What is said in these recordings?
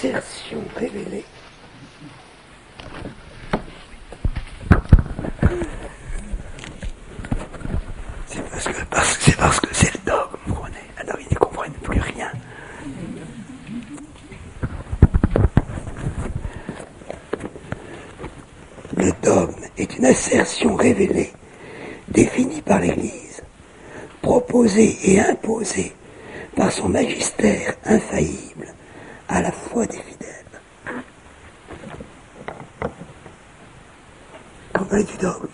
assertion révélée c'est parce que c'est le dogme, vous comprenez. Alors ils ne comprennent plus rien. Le dogme est une assertion révélée, définie par l'Église, proposée et imposée par son magistère infaillible à la foi des fidèles. Qu'on parle du dogme.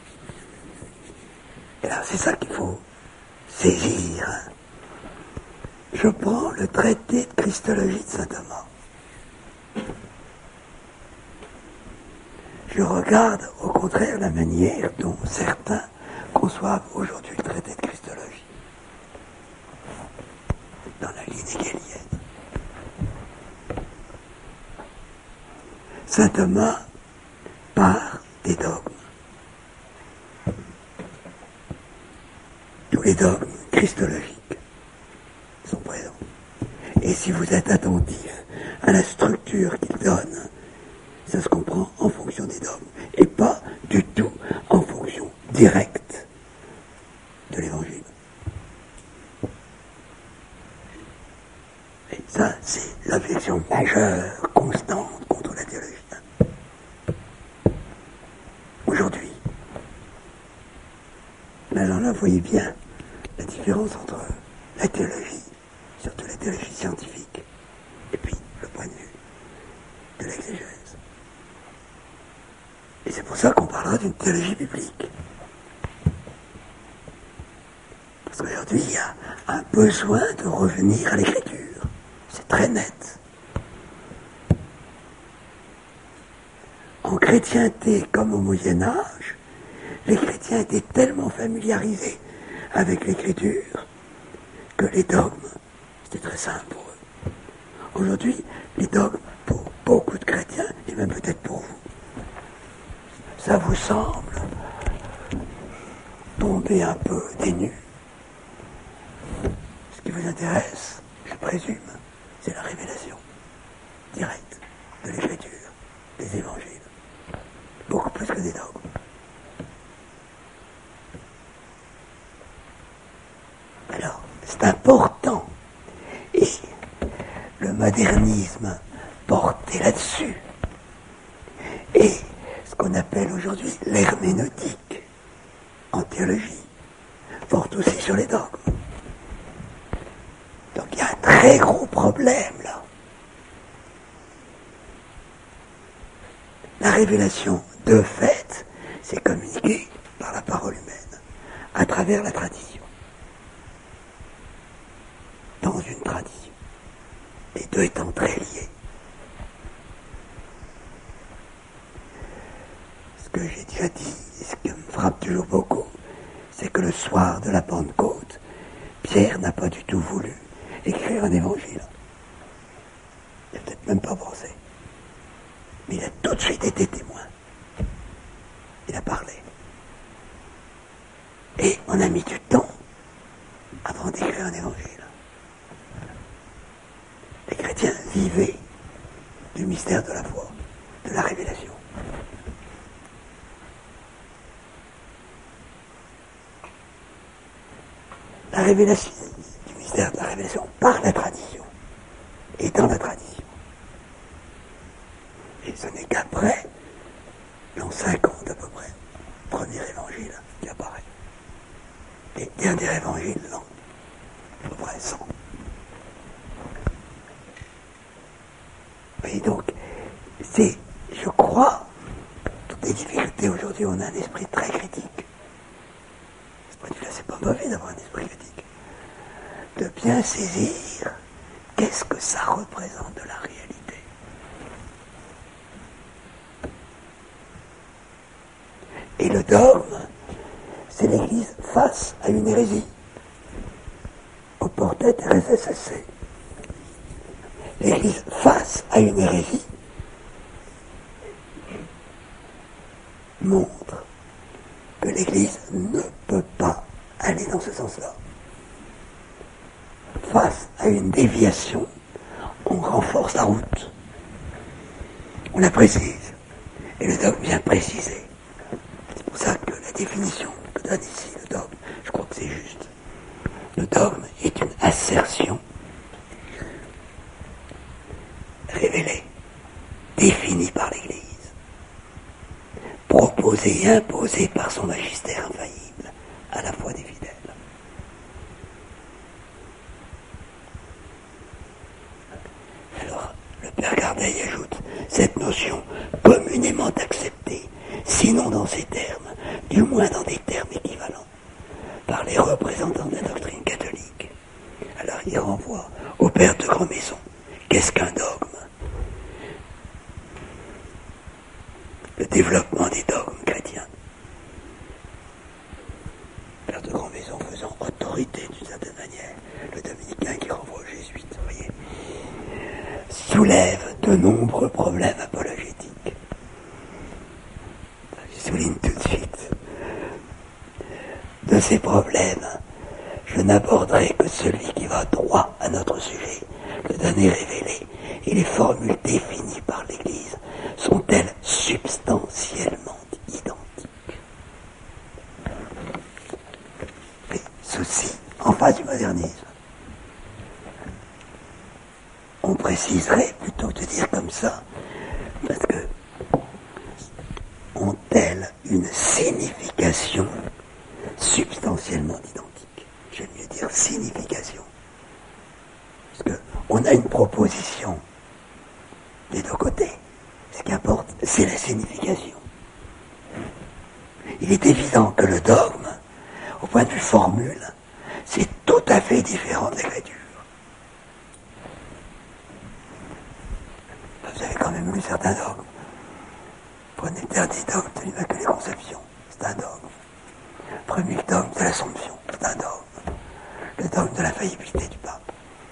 Et là, c'est ça qu'il faut saisir. Je prends le traité de Christologie de saint Thomas. Je regarde au contraire la manière dont certains conçoivent aujourd'hui le traité de Christologie dans la ligne hégélienne. Saint Thomas part des dogmes. Tous les dogmes christologiques sont présents. Et si vous êtes attentif à la structure qu'il donne, ça se comprend en fonction des dogmes, et pas du tout en fonction directe de l'Évangile. Et ça, c'est l'objection majeure, constante contre la théologie. Aujourd'hui. Mais alors là, vous voyez bien la différence entre la théologie, surtout la théologie scientifique, et puis le point de vue de l'exégèse. Et c'est pour ça qu'on parlera d'une théologie biblique. Parce qu'aujourd'hui, il y a un besoin de revenir à l'écriture. C'est très net. En chrétienté comme au Moyen-Âge, les chrétiens étaient tellement familiarisés avec l'écriture que les dogmes, c'était très simple pour eux. Aujourd'hui, les dogmes, pour beaucoup de chrétiens, et même peut-être pour vous, ça vous semble tomber un peu des nues. Ce qui vous intéresse, je présume, c'est la révélation directe de l'écriture, des évangiles. Beaucoup plus que des dogmes. Alors, c'est important. Et le modernisme porté là-dessus. Et ce qu'on appelle aujourd'hui l'herméneutique en théologie porte aussi sur les dogmes. Donc il y a un très gros problème là. La révélation, de fait, c'est communiqué par la parole humaine, à travers la tradition. Dans une tradition. Les deux étant très liés. Ce que j'ai déjà dit, et ce qui me frappe toujours beaucoup, c'est que le soir de la Pentecôte, Pierre n'a pas du tout voulu écrire un évangile. Il n'a peut-être même pas pensé. Mais il a tout de suite été témoin. Il a parlé. Et on a mis du temps avant d'écrire un évangile. Les chrétiens vivaient du mystère de la foi, de la révélation. La révélation, du mystère de la révélation par la tradition et dans la tradition. Et ce n'est qu'après, l'an 50 à peu près, premier évangile qui apparaît. Et dernier évangile, l'an à peu près 100. Et donc, c'est, je crois, toutes les difficultés aujourd'hui, on a un esprit très critique. C'est pas mauvais d'avoir un esprit critique. De bien saisir qu'est-ce que ça représente de la réalité. Et le dogme, c'est l'Église face à une hérésie. Au portet RSSC. L'Église face à une hérésie montre que l'Église ne peut pas aller dans ce sens-là. Face à une déviation, on renforce la route. on la précise. Et le dogme vient préciser. C'est pour ça que la définition que donne ici le dogme, je crois que c'est juste. Le dogme est une assertion révélée, définie par l'Église, proposée et imposée par son magistère infaillible à la foi des fidèles. Alors, le Père Gardeil ajoute cette notion communément acceptée, sinon dans ces termes, du moins dans des termes équivalents, par les représentants de la doctrine catholique. Alors il renvoie au Père de Grandmaison. Qu'est-ce qu'un dogme? Le développement des dogmes chrétiens. Père de Grandmaison faisant autorité d'une certaine manière, le dominicain qui renvoie aux jésuites, vous voyez, soulève de nombreux problèmes apologétiques. Je souligne tout de suite. De ces problèmes, je n'aborderai que celui qui va droit à notre sujet, le donné révélé, et les formules définies par l'Église sont-elles substantiellement identiques? Et ceci, en face du modernisme, on préciserait plutôt que de dire comme ça, parce que ont-elles une signification substantiellement identique? J'aime mieux dire signification. Parce qu'on a une proposition des deux côtés. Ce qui importe, c'est la signification. Il est évident que le dogme, au point de vue formule, c'est tout à fait différent de l'écriture. Vous avez quand même lu certains dogmes. Prenez le dernier dogme de l'Immaculée Conception, c'est un dogme. Premier dogme de l'Assomption, c'est un dogme. Le dogme de la faillibilité du pape.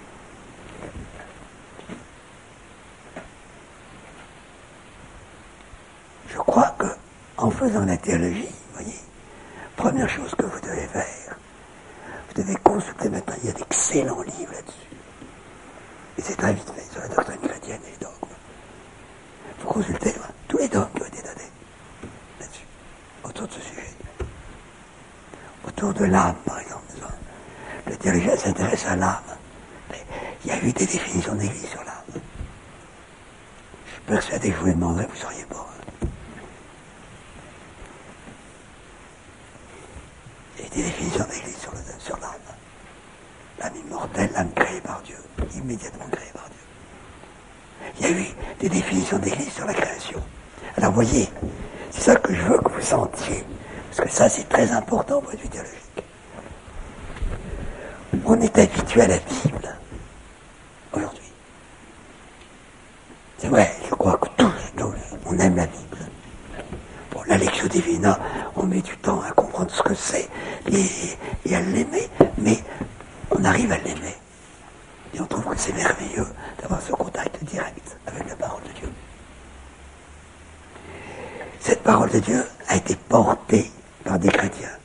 Je crois que, en faisant la théologie, vous voyez, première chose que vous devez faire, vous devez consulter maintenant, il y a d'excellents livres là-dessus. Et c'est très vite fait sur la doctrine chrétienne et les dogmes. Il faut consulter tous les dogmes qui ont été donnés là-dessus, autour de ce sujet. Autour de l'âme, par exemple. Le théologien s'intéresse à l'âme. Mais il y a eu des définitions d'Église sur l'âme. Je suis persuadé que je vous les demanderais, vous ne sauriez pas. Il y a eu des définitions d'Église sur l'âme. L'âme immortelle, l'âme créée par Dieu, immédiatement créée par Dieu. Il y a eu des définitions d'Église sur la création. Alors voyez, c'est ça que je veux que vous sentiez. Parce que ça, c'est très important au point de vue théologique. On est habitué à la Bible, aujourd'hui. C'est vrai, je crois que tous, on aime la Bible. Bon, la Lectio Divina, on met du temps à comprendre ce que c'est et à l'aimer, mais on arrive à l'aimer. Et on trouve que c'est merveilleux d'avoir ce contact direct avec la parole de Dieu. Cette parole de Dieu a été portée par des chrétiens.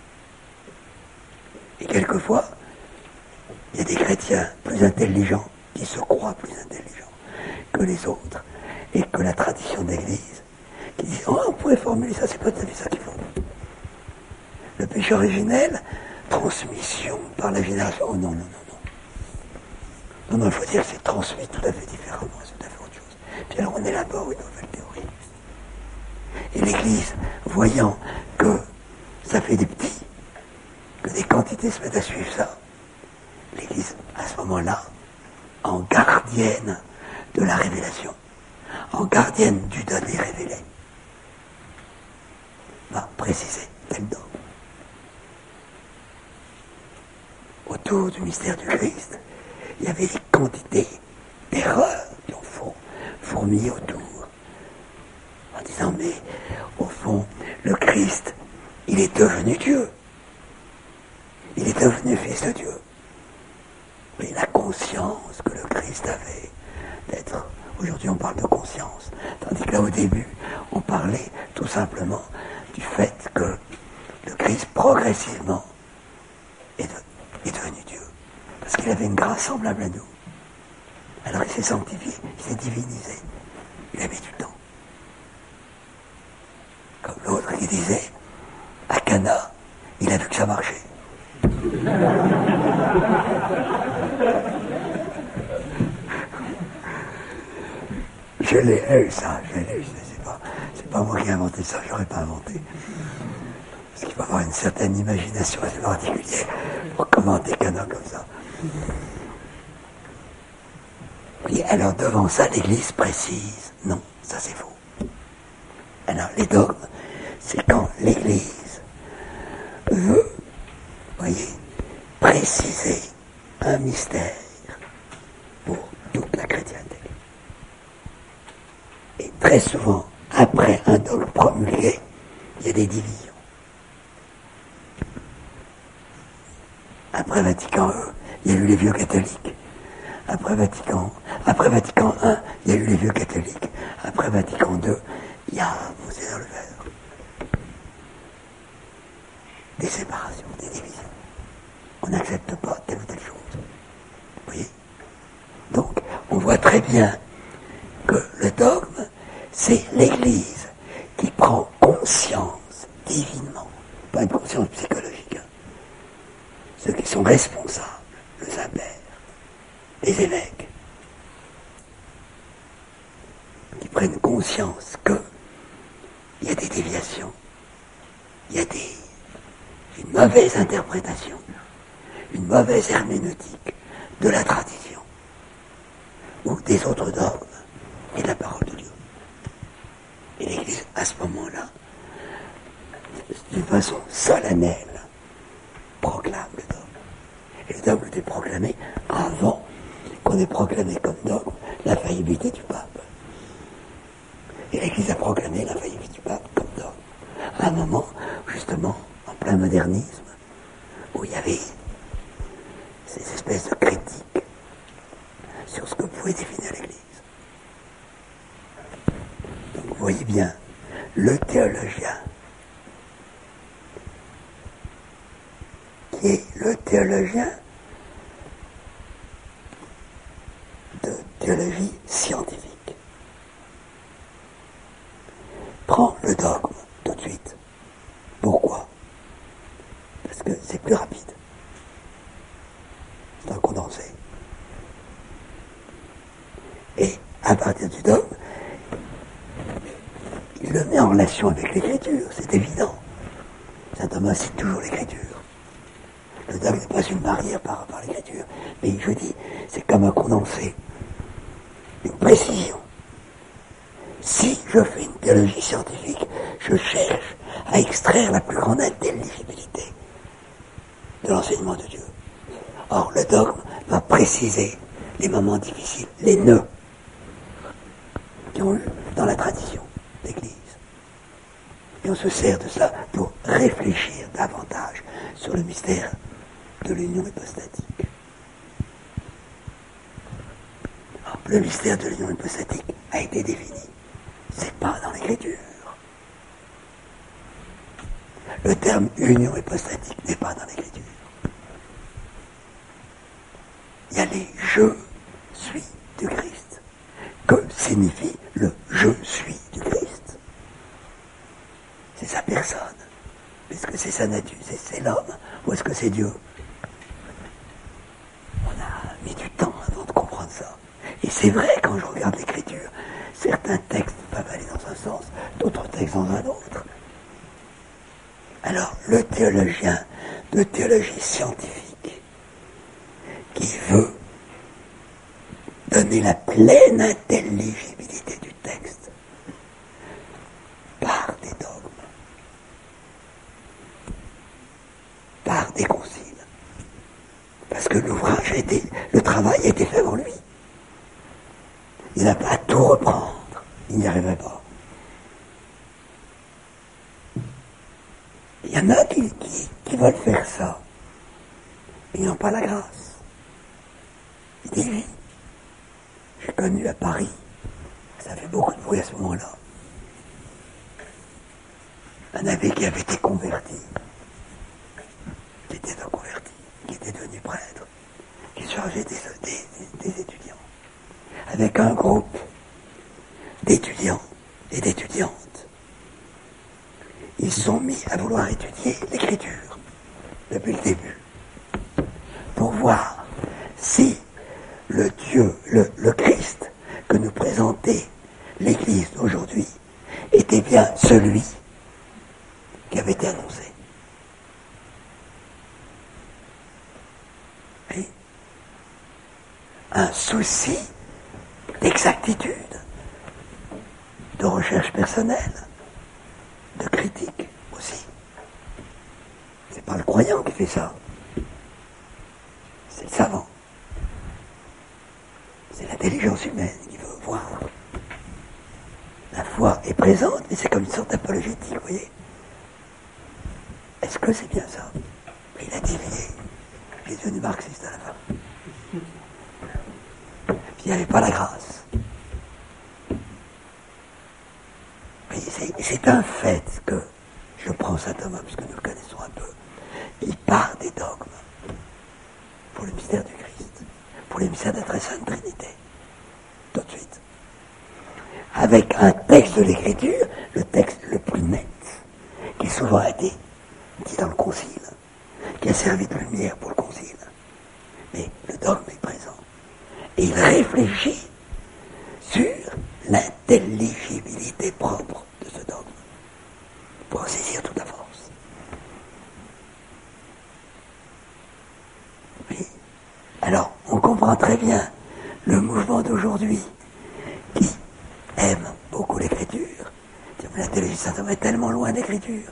Et quelquefois, il y a des chrétiens plus intelligents qui se croient plus intelligents que les autres et que la tradition d'Église qui disent oh, on pourrait formuler ça, c'est pas tout à fait ça qu'il faut. Le péché originel, transmission par la génération. Oh non, non, non, non. Non, il faut dire que c'est transmis tout à fait différemment, c'est tout à fait autre chose. Puis alors on élabore une nouvelle théorie. Et l'Église, voyant que ça fait des petits, que des quantités se mettent à suivre ça, l'Église, à ce moment-là, en gardienne de la révélation, en gardienne du donné révélé, va préciser tel dogme. Autour du mystère du Christ, il y avait des quantités d'erreurs qui ont fourmillé autour, en disant, mais au fond, le Christ, il est devenu Dieu. Il est devenu Fils de Dieu. Mais la conscience que le Christ avait d'être... Aujourd'hui, on parle de conscience. Tandis que là, au début, on parlait tout simplement du fait que le Christ, progressivement, est devenu Dieu. Parce qu'il avait une grâce semblable à nous. Alors il s'est sanctifié, il s'est divinisé. Il a mis du temps. Comme l'autre qui disait, à Cana, il a vu que ça marchait. Je l'ai lu, ça, c'est pas moi qui ai inventé ça, j'aurais pas inventé. Parce qu'il faut avoir une certaine imagination assez particulière pour commenter Cana comme ça. Et alors devant ça, l'Église précise. Non, ça c'est faux. Alors les dogmes, c'est quand l'Église veut, voyez, préciser un mystère pour toute la chrétienté. Et très souvent, après un dogme promulgué, il y a des divisions. Après Vatican E, il y a eu les vieux catholiques. Après Vatican I, il y a eu les vieux catholiques. Après Vatican II, il y a Monseigneur Lefebvre. Des séparations, des divisions. On n'accepte pas telle ou telle chose. Vous voyez? Donc, on voit très bien que le dogme, c'est l'Église qui prend conscience divinement, pas une conscience psychologique. Ceux qui sont responsables, le Saint-Père, les évêques, qui prennent conscience qu'il y a des déviations, il y a une mauvaise interprétation, une mauvaise herméneutique de la tradition, ou des autres dogmes et de la parole de Dieu. Et l'Église, à ce moment-là, d'une façon solennelle, proclame le dogme. Et le dogme était proclamé avant qu'on ait proclamé comme dogme l'infaillibilité du pape. Et l'Église a proclamé l'infaillibilité du pape comme dogme. À un moment, justement, en plein modernisme, où il y avait ces espèces de critiques sur ce que pouvait définir l'Église. Donc vous voyez bien, le théologien, qui est le théologien de théologie scientifique, prend le dogme tout de suite. Pourquoi? Parce que c'est plus rapide. C'est un condensé. Et à partir du dogme, il le met en relation avec l'écriture, c'est évident. Saint Thomas cite toujours l'écriture. Le dogme n'est pas une barrière par rapport à l'écriture, mais je dis, c'est comme un condensé, une précision. Si je fais une théologie scientifique, je cherche à extraire la plus grande intelligibilité de l'enseignement de Dieu. Or, le dogme va préciser les moments difficiles, les nœuds qui ont eu dans la tradition d'Église. Et on se sert de ça pour réfléchir davantage sur le mystère de l'union hypostatique. Alors, le mystère de l'union hypostatique a été défini. C'est pas dans l'écriture. Le terme union hypostatique n'est pas dans l'écriture. Il y a les je suis du Christ. Que signifie le je suis du Christ? C'est sa personne. Est-ce que c'est sa nature? C'est l'homme? Ou est-ce que c'est Dieu? On a mis du temps avant de comprendre ça. Et c'est vrai, quand je regarde l'écriture, certains textes peuvent aller dans un sens, d'autres textes dans un autre. Alors, le théologien de théologie scientifique qui veut donner la pleine intelligibilité du texte par des dogmes, par des conciles, parce que le travail a été fait avant lui. Il n'a pas à tout reprendre, il n'y arriverait pas. Il y en a qui veulent faire ça, mais ils n'ont pas la grâce. Il dit oui. J'ai connu à Paris, ça fait beaucoup de bruit à ce moment-là, un abbé qui avait été converti, qui était un converti, qui était devenu prêtre, qui chargeait des étudiants, avec un groupe d'étudiants et d'étudiantes. ils se sont mis à vouloir étudier l'écriture depuis le début pour voir si le Dieu, le Christ que nous présentait l'Église d'aujourd'hui était bien celui qui avait été annoncé. Et un souci d'exactitude, de recherche personnelle, de critique aussi. C'est pas le croyant qui fait ça. C'est le savant. C'est l'intelligence humaine qui veut voir. La foi est présente, mais c'est comme une sorte d'apologétique, vous voyez. Est-ce que c'est bien ça? Mais il a dévié. Il est devenu marxiste à la fin. Puis il n'y avait pas la grâce. Mais c'est un fait que, je prends saint Thomas, puisque nous le connaissons un peu, il part des dogmes pour le mystère du Christ, pour le mystère de la très sainte Trinité, tout de suite. Avec un texte de l'Écriture, le texte le plus net, qui souvent a été dit dans le Concile, qui a servi de lumière pour le Concile. Mais le dogme est présent. Et il réfléchit sur l'intelligibilité propre de ce dogme, pour en saisir toute la force. Oui. Alors, on comprend très bien le mouvement d'aujourd'hui qui aime beaucoup l'écriture. La théologie de saint Thomas est tellement loin d'écriture.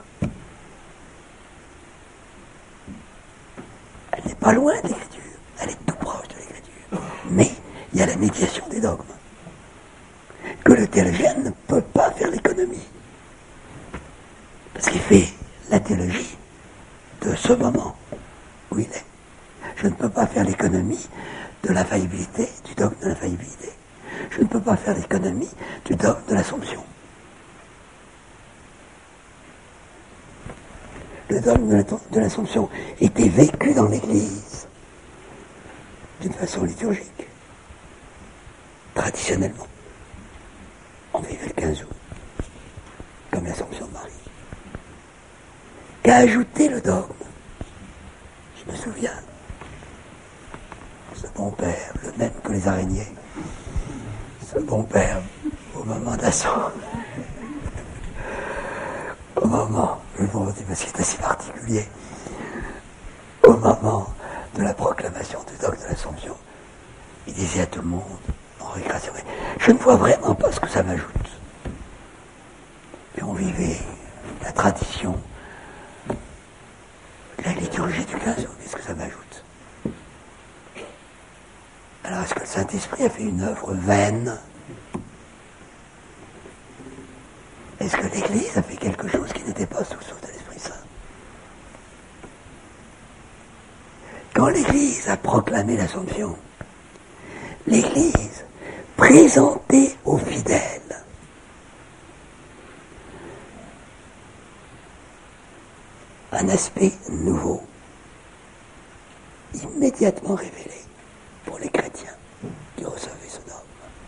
Elle n'est pas loin de l'écriture, elle est tout proche de l'écriture. Mais il y a la médiation des dogmes, que le théologien ne peut pas faire l'économie. Parce qu'il fait la théologie de ce moment où il est. Je ne peux pas faire l'économie de l'infaillibilité, du dogme de l'infaillibilité. Je ne peux pas faire l'économie du dogme de l'Assomption. Le dogme de l'Assomption était vécu dans l'Église d'une façon liturgique, traditionnellement. On vivait le 15 août, comme l'Assomption de Marie. Qu'a ajouté le dogme? Je me souviens, ce bon père, le même que les araignées, ce bon père, au moment d'assaut, au moment, je vous le dis parce qu'il est assez particulier, au moment de la proclamation du dogme de l'Assomption, il disait à tout le monde, en récréation, mais je ne vois vraiment pas ce que ça m'ajoute. Mais on vivait la tradition, la liturgie du 15 août, qu'est-ce que ça m'ajoute? Alors, est-ce que le Saint-Esprit a fait une œuvre vaine? Est-ce que l'Église a fait quelque chose qui n'était pas sous le souffle de l'Esprit Saint? Quand l'Église a proclamé l'Assomption, l'Église présentait aux fidèles un aspect nouveau, immédiatement révélé pour les chrétiens qui recevaient ce dogme,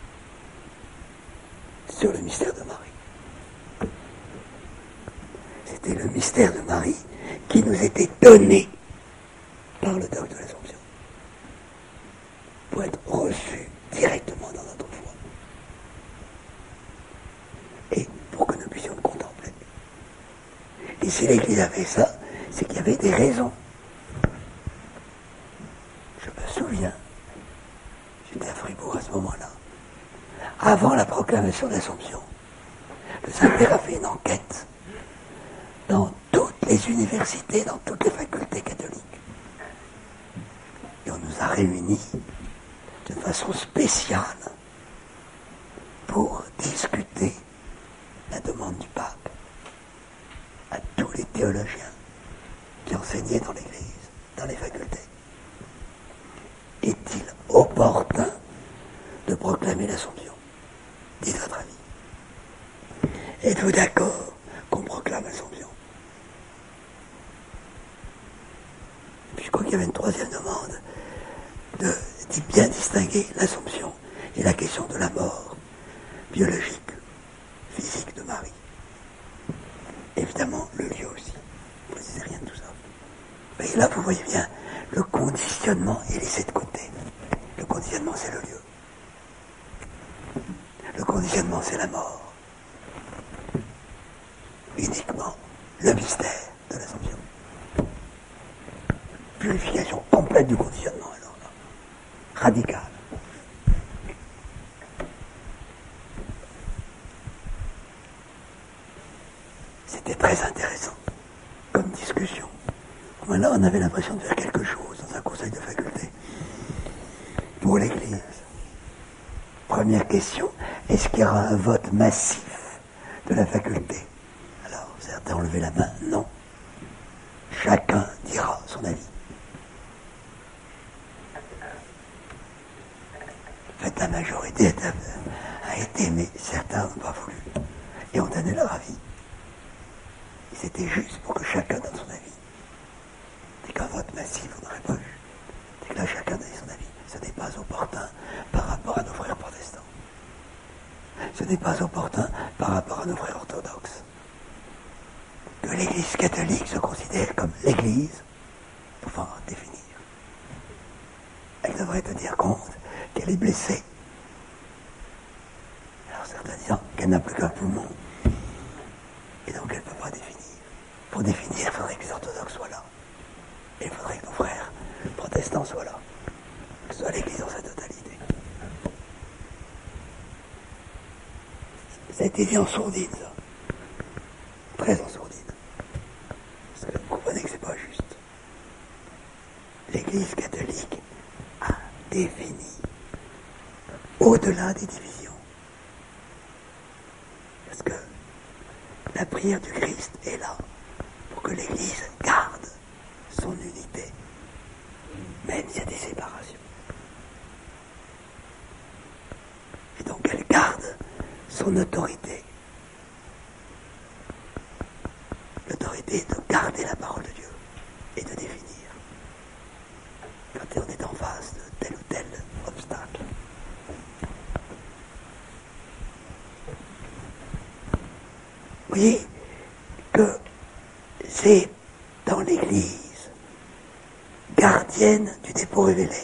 sur le mystère de Marie. C'était le mystère de Marie qui nous était donné par le dogme de l'Assomption, pour être reçu directement dans notre foi, et pour que nous puissions le contempler. Et si l'Église avait ça, c'est qu'il y avait des raisons. Je me souviens, j'étais à Fribourg à ce moment-là, avant la proclamation de l'Assomption, le Saint-Père a fait une enquête dans toutes les universités, dans toutes les facultés catholiques. Et on nous a réunis de façon spéciale pour discuter la demande du pape à tous les théologiens qui enseignaient dans l'Église, dans les facultés. Est-il opportun de proclamer l'Assomption? Dites votre avis. Êtes-vous d'accord qu'on proclame l'Assomption? Puis je crois qu'il y avait une troisième demande de bien distinguer l'Assomption et la question de la mort biologique, physique de Marie. Évidemment, évidemment le lieu aussi. Vous ne précisez rien de tout ça. Et là, vous voyez bien, le conditionnement est laissé de côté. Le conditionnement, c'est le lieu. Le conditionnement, c'est la mort. Uniquement le mystère de l'Assomption. Purification complète du conditionnement, alors là. Radicale. C'était très intéressant comme discussion. Là, on avait l'impression de faire quelque chose dans un conseil de faculté pour l'Église. Première question, est-ce qu'il y aura un vote massif de la faculté? Alors, certains ont levé la main, non. Chacun dira son avis. En fait, la majorité a été, mais certains n'ont pas voulu. Et ont donné leur avis. Et c'était juste pour que chacun donne son avis. C'est qu'un vote massif, on n'aurait pas vu. C'est que là, chacun donne son avis. Ce n'est pas opportun par rapport à nos frères protestants. Ce n'est pas opportun par rapport à nos frères orthodoxes. Que l'Église catholique se considère comme l'Église, pour définir. Elle devrait tenir compte qu'elle est blessée. Alors certains disant qu'elle n'a plus qu'un poumon. Et donc elle ne peut pas définir. Pour définir, il faudrait que les orthodoxes soient là. Et il faudrait que nos frères protestants soient là. Que ce soit l'Église dans sa totalité. Ça a été dit en sourdine, ça. Très en sourdine. Parce que vous comprenez que c'est pas juste. L'Église catholique a défini au-delà des divisions. Parce que la prière du Christ est là pour que l'Église garde son unité, même s'il y a des séparations. Et donc elle garde son autorité. L'autorité est de garder la parole de Dieu et de définir quand on est en face de tel ou tel obstacle. Vous voyez que c'est dans l'Église gardienne du dépôt révélé,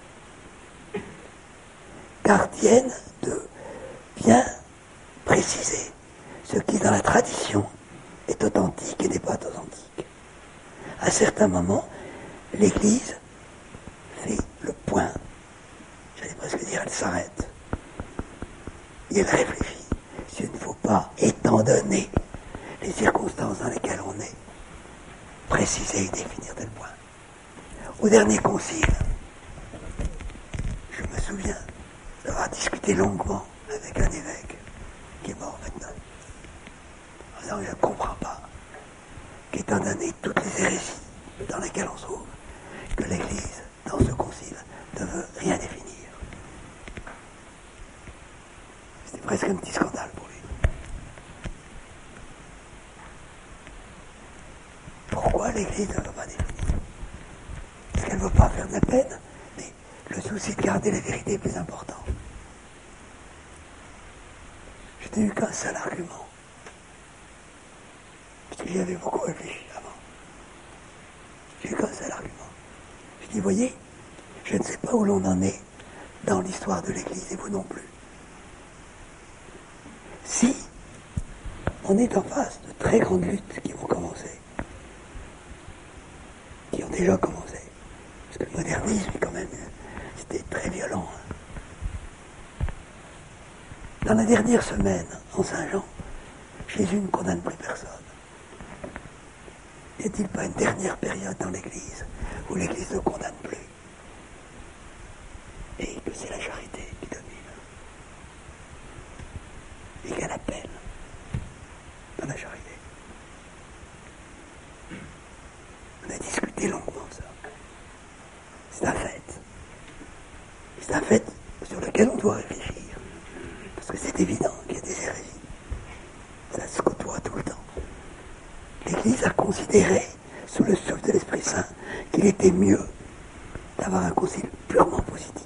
gardienne de bien préciser ce qui dans la tradition est authentique et n'est pas authentique. À certains moments, l'Église fait le point, j'allais presque dire elle s'arrête, et elle réfléchit. S'il ne faut pas, étant donné les circonstances dans lesquelles on est, préciser et définir tel point. Au dernier concile, je me souviens d'avoir discuté longuement avec un évêque qui est mort maintenant, en disant je ne comprends pas qu'étant donné toutes les hérésies dans lesquelles on se trouve, que l'Église, dans ce concile, ne veut rien définir. C'était presque un petit scandale pour lui. Pourquoi l'Église ne veut pas définir? Parce qu'elle ne veut pas faire de la peine, mais le souci de garder la vérité est plus important. Je n'ai eu qu'un seul argument, parce que j'y avais beaucoup réfléchi avant. J'ai eu qu'un seul argument. Je dis, voyez, je ne sais pas où l'on en est dans l'histoire de l'Église, et vous non plus. Si on est en face de très grandes luttes qui vont commencer, qui ont déjà commencé, parce que le modernisme, quand même, c'était très violent. Dans la dernière semaine, en Saint-Jean, Jésus ne condamne plus personne. N'y a-t-il pas une dernière période dans l'Église où l'Église ne condamne plus? Et que c'est la charité qui domine. Et qu'elle appelle dans la charité. On a discuté longuement de ça. C'est un fait. C'est un fait sur lequel on doit réfléchir. Parce que c'est évident qu'il y a des hérésies. Ça se côtoie tout le temps. L'Église a considéré, sous le souffle de l'Esprit Saint, qu'il était mieux d'avoir un concile purement positif,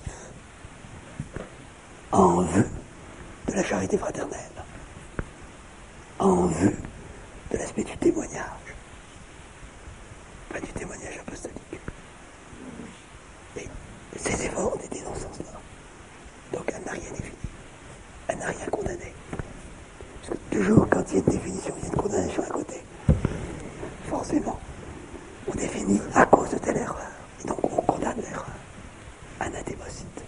en vue de la charité fraternelle, en vue de l'aspect du témoignage. Pas du témoignage apostolique. Et ses efforts étaient dans ce sens-là. Donc elle n'a rien défini. Elle n'a rien condamné. Parce que toujours, quand il y a une définition, il y a une condamnation à côté. Forcément, on définit à cause de telle erreur. Et donc on condamne l'erreur. Anathémosite.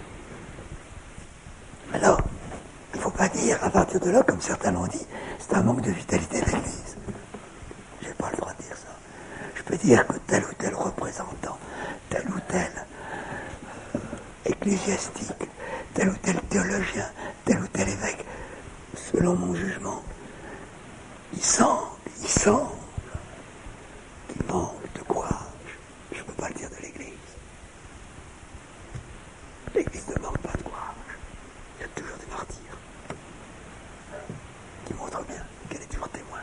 Alors, il ne faut pas dire à partir de là, comme certains l'ont dit, c'est un manque de vitalité de l'Église. Je n'ai pas le droit de dire ça. Je peux dire que tel ou tel représentant, tel ou tel ecclésiastique, tel ou tel théologien, tel ou tel évêque, selon mon jugement, il semble qu'il manque de courage. Je ne peux pas le dire de l'Église. L'Église ne manque pas de courage. Il y a toujours des martyrs qui montrent bien qu'elle est toujours témoin.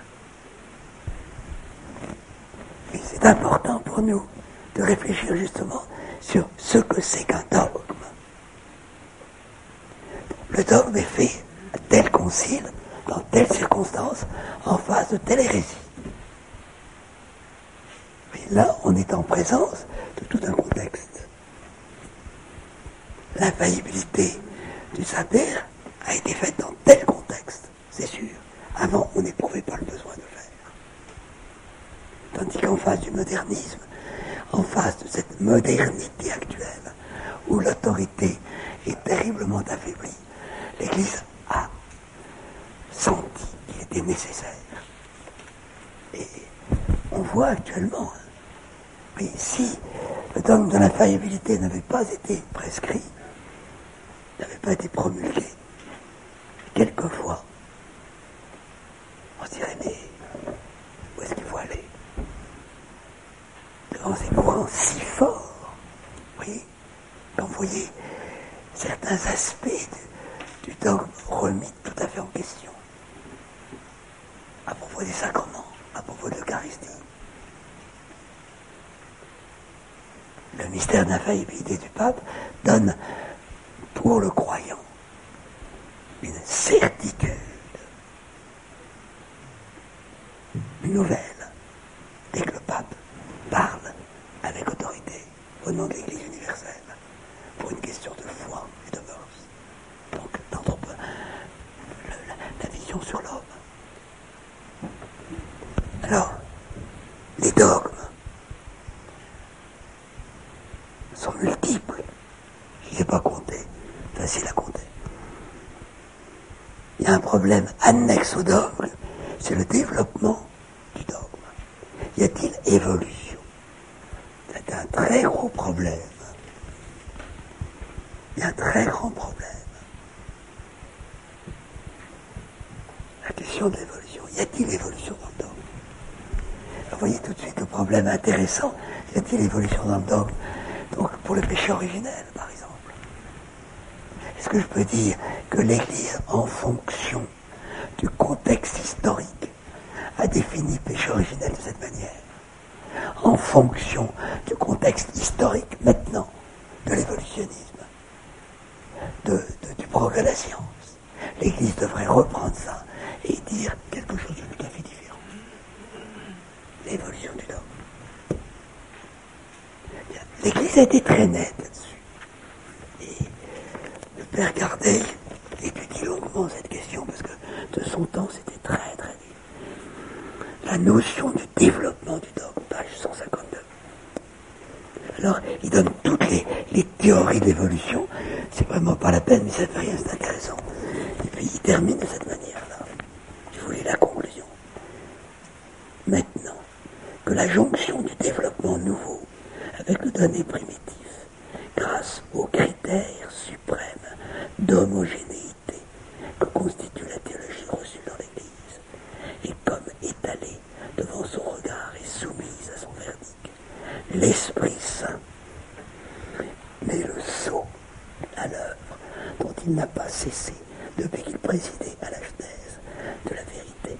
Et c'est important pour nous de réfléchir justement sur ce que c'est qu'un dogme. Le dogme est fait à tel concile, dans telle circonstance, en face de telle hérésie. Et là, on est en présence de tout un contexte. L'infaillibilité du Saint-Père a été faite dans tel contexte, c'est sûr. Avant, on n'éprouvait pas le besoin de faire. Tandis qu'en face du modernisme, en face de cette modernité actuelle, où l'autorité est terriblement affaiblie, l'Église a senti qu'il était nécessaire. Et on voit actuellement, mais si le dogme de l'infaillibilité n'avait pas été prescrit, n'avait pas été promulgué, quelquefois, on se dirait, mais où est-ce qu'il faut aller devant ces courants si forts, oui, quand vous voyez certains aspects du dogme remis tout à fait en question, à propos des sacrements, à propos de l'Eucharistie. Le mystère d'infaillibilité du pape donne pour le croyant une certitude nouvelle dès que le pape parle avec autorité au nom de l'Église universelle pour une question de foi et de mœurs. Donc, la vision sur l'homme. Alors, les dogmes sont multiples. Je ne les ai pas comptés. Facile à compter. Il y a un problème annexe au dogme, c'est le développement du dogme. Y a-t-il évolution? C'est un très gros problème. Il y a un très grand problème. La question de l'évolution. Y a-t-il évolution dans le dogme? Vous voyez tout de suite le problème intéressant. Y a-t-il évolution dans le dogme? Donc, pour le péché originel, par exemple. Est-ce que je peux dire que l'Église, en fonction du contexte historique, a défini le péché originel de cette manière? En fonction du contexte historique, maintenant, de l'évolutionnisme, du progrès de la science, l'Église devrait reprendre ça et dire quelque chose de tout à fait différent. L'évolution du dogme. L'Église a été très nette là-dessus. Et le Père Gardet étudie longuement cette question parce que de son temps c'était très très dur. La notion du développement du dogme, page 152. Alors, il donne toutes les théories d'évolution. C'est vraiment pas la peine, mais ça fait rien, c'est intéressant. Et puis il termine de cette manière-là. Je voulais la conclusion. Maintenant que la jonction du développement nouveau avec le donné primitif, grâce aux critères suprêmes d'homogénéité que constitue la théologie reçue dans l'Église, et comme étalée devant son regard et soumise à son verdict, l'Esprit Saint met le sceau à l'œuvre dont il n'a pas cessé depuis qu'il présidait à la genèse de la vérité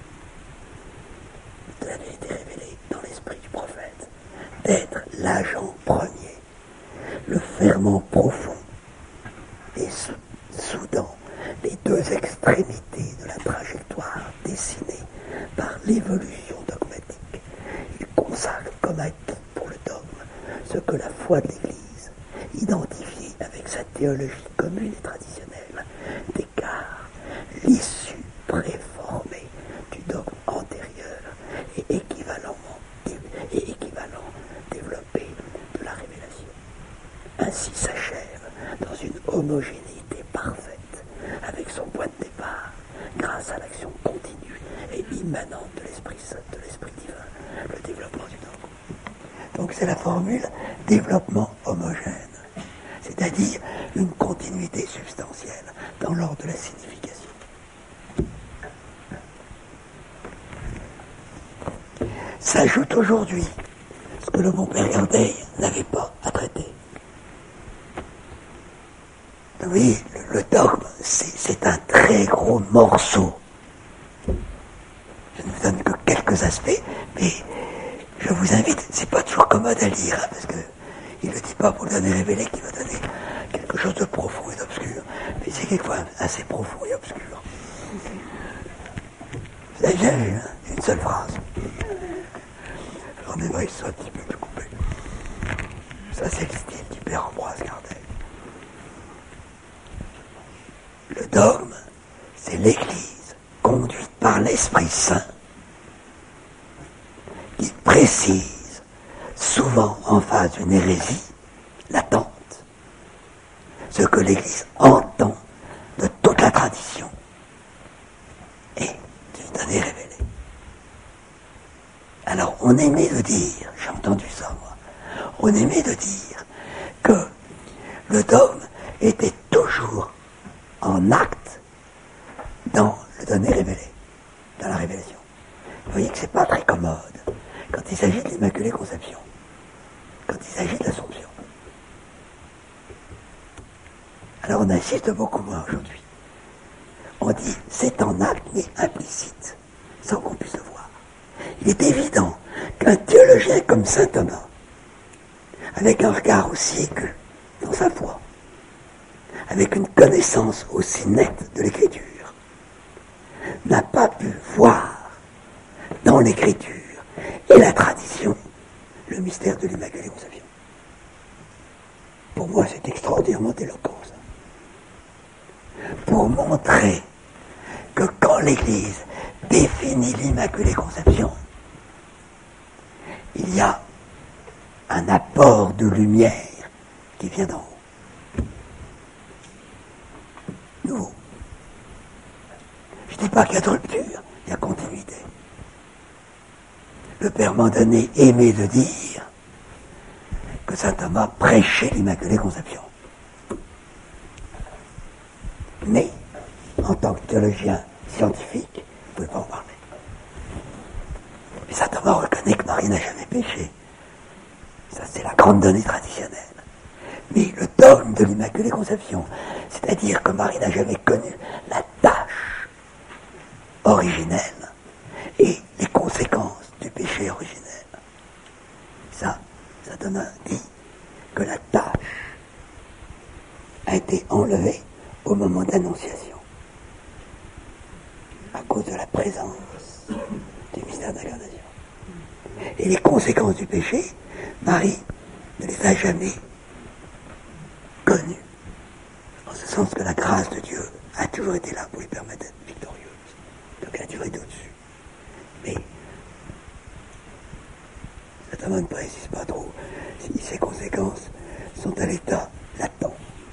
révélée dans l'esprit du prophète, d'être l'agent premier, le ferment profond et soudant les deux extrémités de la trajectoire dessinée par l'évolution dogmatique. Il consacre comme acquis pour le dogme ce que la foi de l'Église, identifiée avec sa théologie commune et traditionnelle, déclare l'issue préformée du dogme antérieur et équivalent développé de la révélation. Ainsi s'achève dans une homogénéité parfaite avec son point de départ, grâce à l'action continue et immanente de l'Esprit Saint, de l'Esprit divin, le développement du dogme. Donc c'est la formule développement homogène, c'est-à-dire une continuité substantielle dans l'ordre de la signification. S'ajoute aujourd'hui ce que le bon père Gardeil n'avait pas à traiter. Oui, le dogme, c'est un très gros morceau. Je ne vous donne que quelques aspects, mais je vous invite, c'est pas toujours commode à lire, hein, parce que il ne le dit pas pour le donner révélé, qu'il va donner quelque chose de profond et d'obscur, mais c'est quelquefois assez profond et obscur. Vous avez bien vu, hein, une seule phrase. Alors, on aimerait que ce soit un petit peu plus coupé. Ça, c'est le style du père Ambroise Gardeil. Le dogme, c'est l'Église conduite par l'Esprit Saint qui précise, souvent en face d'une hérésie latente, ce que l'Église entend de toute la tradition et d'une donnée révélée. Alors on aimait de dire, j'ai entendu ça moi, on aimait de dire que le dogme était toujours en acte dans le donné révélé, dans la révélation. Vous voyez que c'est pas très commode quand il s'agit de l'Immaculée Conception, quand il s'agit de l'Assomption. Alors on insiste beaucoup moins aujourd'hui. On dit c'est en acte mais implicite, sans qu'on puisse le voir. Il est évident qu'un théologien comme saint Thomas, avec un regard aussi aigu dans sa foi, avec une connaissance aussi nette de l'Écriture, n'a pas pu voir dans l'Écriture et la tradition le mystère de l'Immaculée Conception. Pour moi, c'est extraordinairement éloquent, ça. Pour montrer que quand l'Église définit l'Immaculée Conception, il y a un apport de lumière qui vient d'en haut. Nouveau. Je ne dis pas qu'il y a de rupture, il y a continuité. Le père Mandanet aimait de dire que saint Thomas prêchait l'Immaculée Conception. Mais, en tant que théologien scientifique, il ne pouvait pas en parler. Mais saint Thomas reconnaît que Marie n'a jamais péché. Ça, c'est la grande donnée traditionnelle. Mais le dogme de l'Immaculée Conception, c'est-à-dire que Marie n'a jamais connu la tâche originelle et les conséquences du péché originel. Ça Thomas dit que la tâche a été enlevée au moment d'annonciation, à cause de la présence du mystère d'incarnation. Et les conséquences du péché, Marie ne les a jamais connues, en ce sens que la grâce de Dieu a toujours été là pour lui permettre d'être victorieuse. Donc elle a toujours été au-dessus. Mais cet homme ne précise pas trop si ces conséquences sont à l'état latent.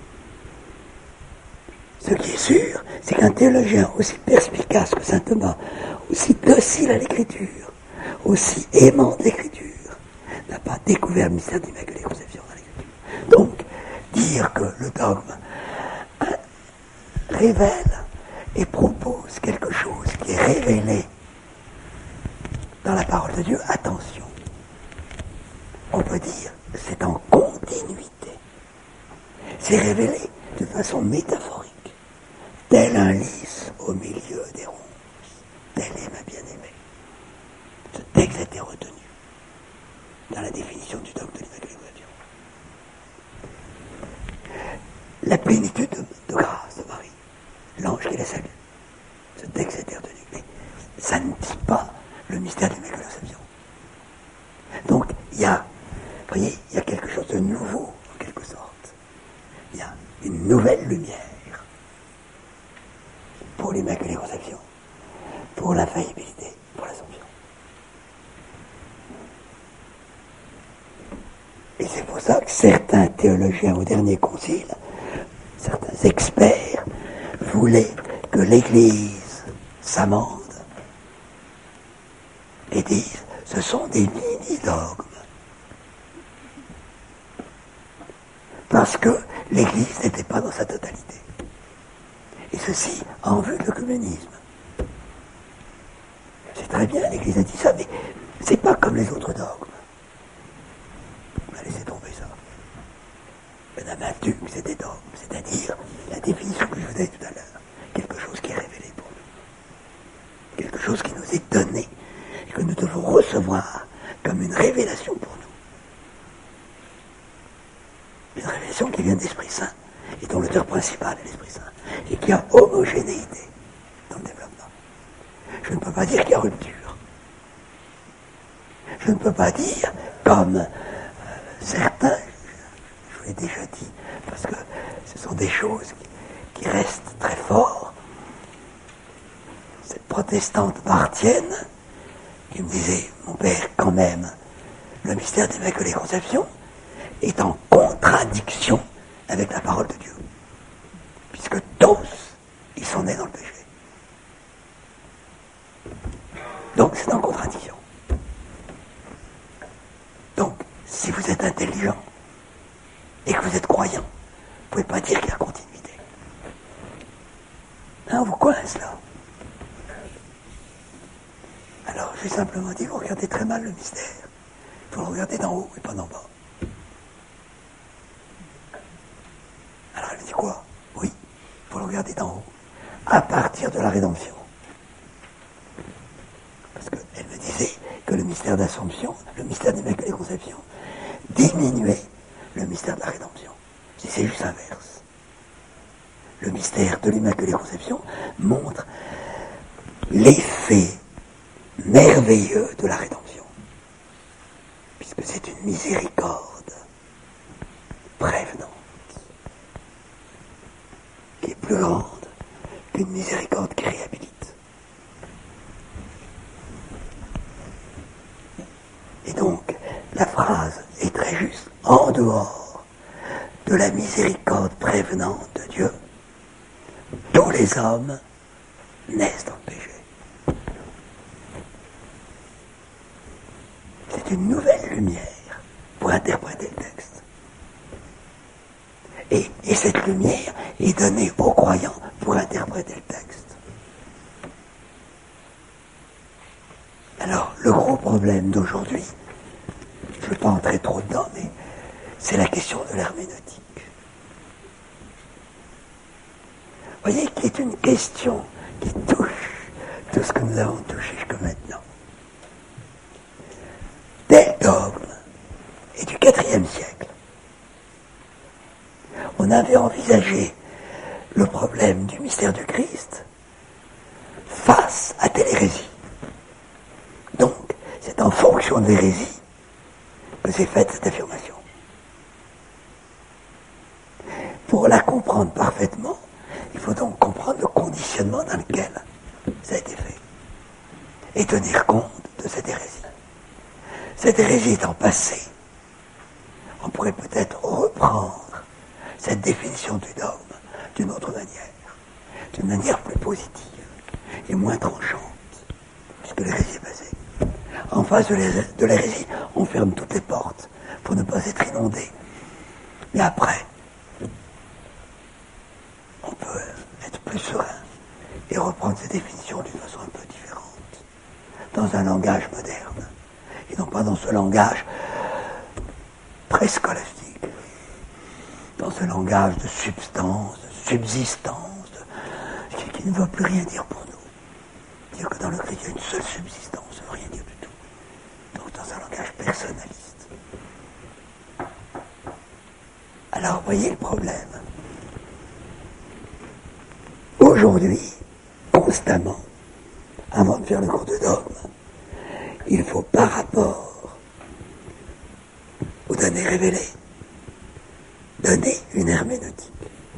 Ce qui est sûr, c'est qu'un théologien aussi perspicace que saint Thomas, aussi docile à l'Écriture, aussi aimant de l'Écriture, n'a pas découvert le mystère de l'Immaculée Conception dans l'Écriture. Donc, dire que le dogme révèle et propose quelque chose qui est révélé dans la parole de Dieu, attention. On peut dire que c'est en continuité. C'est révélé de façon métaphorique. Tel un lys au milieu des ronces. Tel est ma bien-aimée. Ce texte a été retenu dans la définition du dogme de l'Immaculée Conception. La plénitude de grâce de Marie, l'ange qui la salue. Ce texte a été retenu. Mais ça ne dit pas le mystère de l'Immaculée Conception. Donc, il y a, vous voyez, il y a quelque chose de nouveau, en quelque sorte. Il y a une nouvelle lumière pour l'Immaculée Conception, pour l'infaillibilité, pour l'Assomption. Et c'est pour ça que certains théologiens au dernier concile, certains experts, voulaient que l'Église s'amende et disent ce sont des mini-dogmes. Parce que l'Église n'était pas dans sa totalité. Et ceci en vue de l'œcuménisme. C'est très bien, l'Église a dit ça, mais c'est pas comme les autres dogmes. On a laissé tomber ça. On a maintenu que c'est des dogmes, c'est-à-dire la définition que je vous ai tout à l'heure. Quelque chose qui est révélé pour nous. Quelque chose qui nous est donné et que nous devons recevoir comme une révélation pour nous. Une révélation qui vient de l'Esprit Saint et dont l'auteur principal est l'Esprit Saint et qui a homogénéité dans le développement. Je ne peux pas dire qu'il y a rupture. Je ne peux pas dire comme certains, je vous l'ai déjà dit, parce que ce sont des choses qui restent très fortes. Cette protestante martienne qui me disait, mon père, quand même, le mystère de l'Immaculée Conception est en contradiction avec la parole de Dieu. Puisque tous, ils sont nés dans le péché. Donc c'est en contradiction. Donc, si vous êtes intelligent et que vous êtes croyant, vous ne pouvez pas dire qu'il y a continuité. Hein, on vous coince là. Alors, j'ai simplement dit, vous regardez très mal le mystère. Il faut le regarder d'en haut et pas d'en bas. Alors elle me dit quoi? Oui, il faut le regarder d'en haut, à partir de la rédemption. Parce qu'elle me disait que le mystère d'Assomption, le mystère d'Immaculée Conception, diminuait le mystère de la rédemption. Je dis c'est juste inverse. Le mystère de l'Immaculée Conception montre l'effet merveilleux de la rédemption. Puisque c'est une miséricorde prévenante, qui est plus grande qu'une miséricorde qui réhabilite. Et donc, la phrase est très juste. En dehors de la miséricorde prévenante de Dieu, tous les hommes naissent dans le péché. C'est une nouvelle lumière pour interpréter le texte. Et cette lumière est donnée aux croyants pour interpréter le texte. Alors, le gros problème d'aujourd'hui, je ne vais pas entrer trop dedans, mais c'est la question de l'herméneutique. Vous voyez qu'il est une question qui touche tout ce que nous avons touché jusqu'à maintenant. Dès le dogme et du IVe siècle, on avait envisagé le problème du mystère du Christ face à telle hérésie. Donc, c'est en fonction de l'hérésie que s'est faite cette affirmation. Pour la comprendre parfaitement, il faut donc comprendre le conditionnement dans lequel ça a été fait et tenir compte de cette hérésie. Cette hérésie étant passée, on pourrait peut-être reprendre cette définition du dogme d'une autre manière, d'une manière plus positive et moins tranchante, puisque l'hérésie est passée. En face de l'hérésie, on ferme toutes les portes pour ne pas être inondé. Mais après, on peut être plus serein et reprendre ces définitions d'une façon un peu différente, dans un langage moderne, et non pas dans ce langage préscolastique, dans ce langage de substance, de subsistance, qui ne veut plus rien dire pour nous. Dire que dans le Christ, il y a une seule subsistance, ça ne veut rien dire du tout. Donc dans un langage personnaliste. Alors, voyez le problème. Aujourd'hui, constamment, avant de faire le cours de dogme, il faut par rapport aux données révélées donner une herméneutique.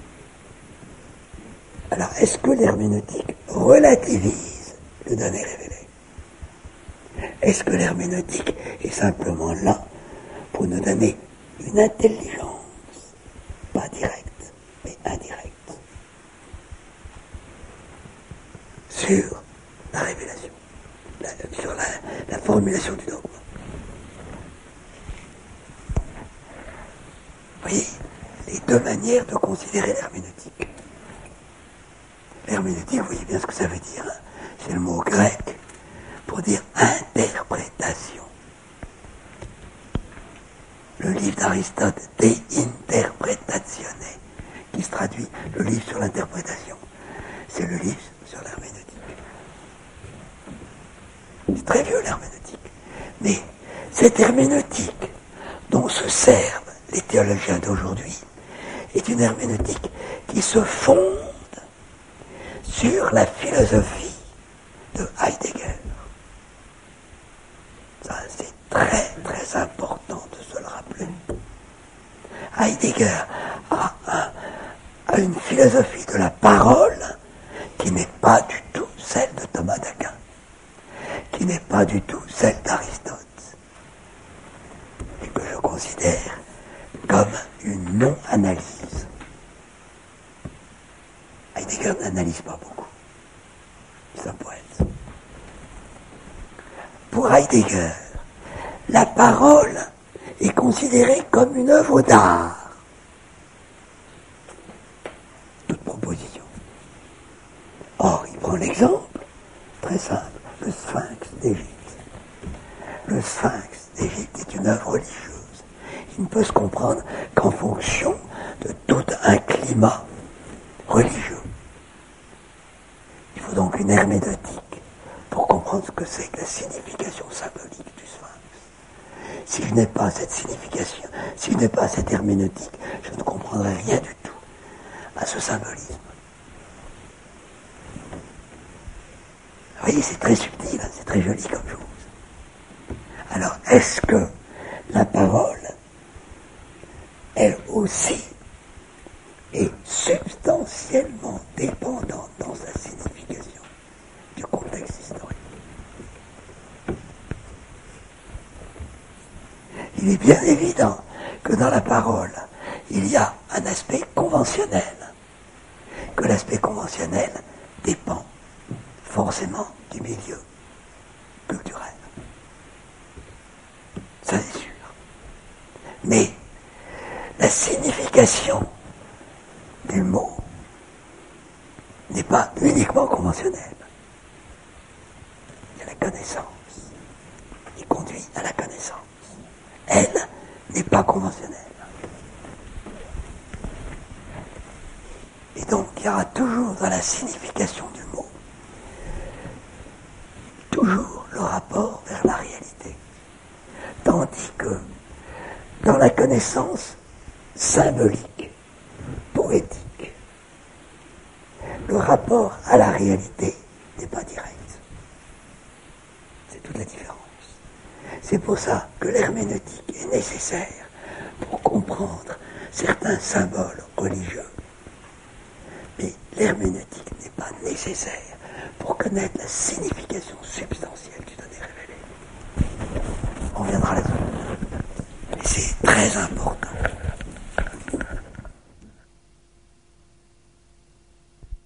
Alors, est-ce que l'herméneutique relativise les données révélées? Est-ce que l'herméneutique est simplement là pour nous donner une intelligence, pas directe, mais indirecte, sur la révélation, sur la formulation du dogme? Vous voyez, les deux manières de considérer l'herméneutique. L'herméneutique, vous voyez bien ce que ça veut dire, hein? C'est le mot grec pour dire interprétation. Le livre d'Aristote, De Interpretatione, qui se traduit le livre sur l'interprétation, c'est le livre sur l'herméneutique. C'est très vieux l'herméneutique. Mais cette herméneutique dont se servent les théologiens d'aujourd'hui est une herméneutique qui se fonde sur la philosophie de Heidegger. Ça, c'est très très important de se le rappeler. Heidegger a une philosophie de la parole qui n'est pas du tout celle de Thomas d'Aquin, qui n'est pas du tout celle d'Aristote, et que je considère comme une non-analyse. Heidegger n'analyse pas beaucoup. C'est un poète. Pour Heidegger, la parole est considérée comme une œuvre d'art. Toute proposition. Or, il prend l'exemple, très simple, le Sphinx d'Égypte. Le Sphinx d'Égypte est une œuvre religieuse. Il ne peut se comprendre qu'en fonction de tout un climat religieux. Il faut donc une herméneutique pour comprendre ce que c'est que la signification symbolique du Sphinx. Si je n'ai pas cette signification, si je n'ai pas cette herméneutique, je ne comprendrai rien du tout à ce symbolisme. Vous voyez, c'est très subtil, hein, c'est très joli comme chose. Alors, est-ce que la parole, elle aussi, est substantiellement dépendante dans sa signification du contexte historique? Il est bien évident que dans la parole, il y a un aspect conventionnel, que l'aspect conventionnel dépend forcément du milieu culturel. Ça c'est sûr. Mais la signification du mot n'est pas uniquement conventionnelle. Il y a la connaissance. Il conduit à la connaissance. Elle n'est pas conventionnelle. Et donc, il y aura toujours dans la signification du mot, toujours le rapport vers la réalité. Tandis que dans la connaissance symbolique, poétique, le rapport à la réalité n'est pas direct. C'est toute la différence. C'est pour ça que l'herméneutique est nécessaire pour comprendre certains symboles religieux. Mais l'herméneutique n'est pas nécessaire pour connaître la signification substantielle du donné révélé. On reviendra là-dessus. Mais c'est très important.